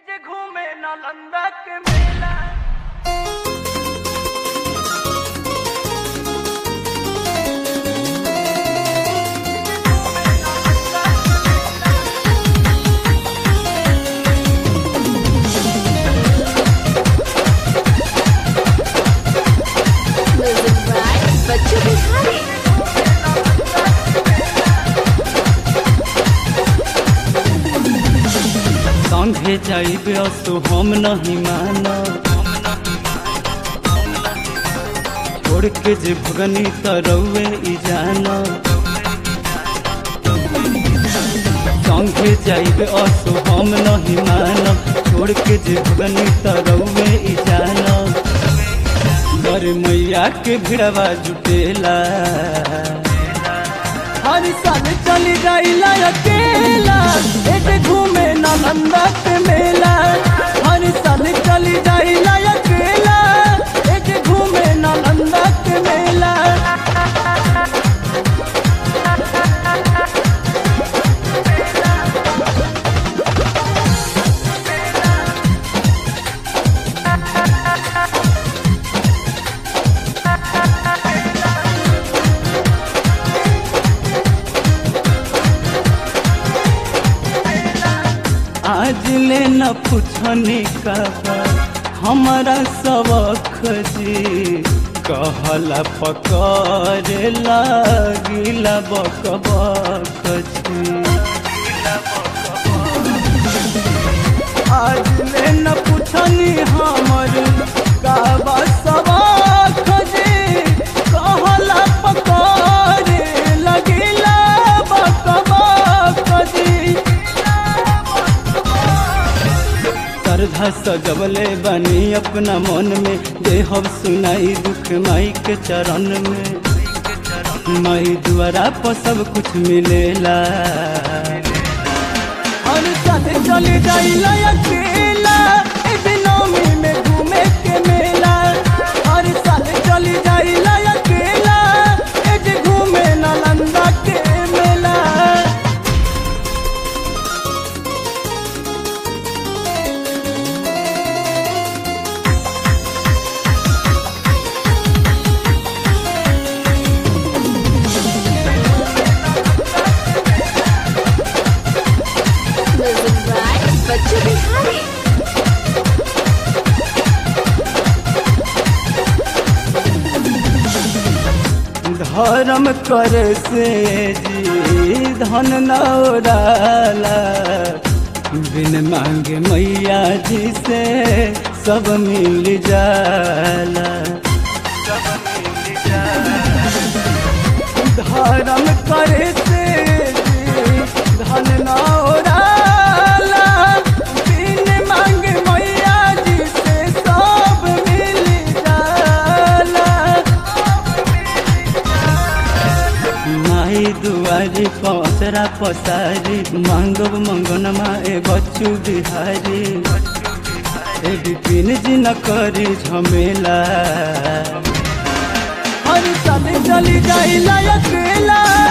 जे घूमे नालंदा के मेला। बच्चों बिहारी संगे जाइबे असो हम नहीं माना छोड़ के जे भगनी तरौए ई जाना संगे जाइबे असो हम नहीं माना छोड़ के जे भगनी तरौए ई जाना घर मैया के भिड़वा जुटेला हर साल चली जाइला अकेला एटे घूमे नालंदा के मेला। हर साल चली जाइला अकेला एटे घूमे नालंदा के मेला। आज ले न पूछनी का हमारा सबक जी कहला पकड़े लागिला बक बक जी। आज ले न पूछनी हमर का सबक जी कहला पकड़े लागिला बक बक जी। श्रद्धा सजवले बनी अपना मन में देहब सुनाई दुख माई के चरण में माई द्वारा पर सब कुछ मिलेला। हर साथ चले जाइला अकेला नवमी में घूमे के मेला। हर साथ चली जाइला अकेला घूमे नालंदा के मेला। बच्चों बिहारी धर्म करे से जी धन नौराला बिन मांगे मैया जी से सब मिल जाला। धर्म करे से जी धन नौराला बिन मांगे मैया जी से सब मिल जाला। माई दुआरी पसरा पसारी मांगब मंगनमा ए बच्चू बिहारी ए बिपिन जी न करी झमेला। हर साल चली जाइला अकेला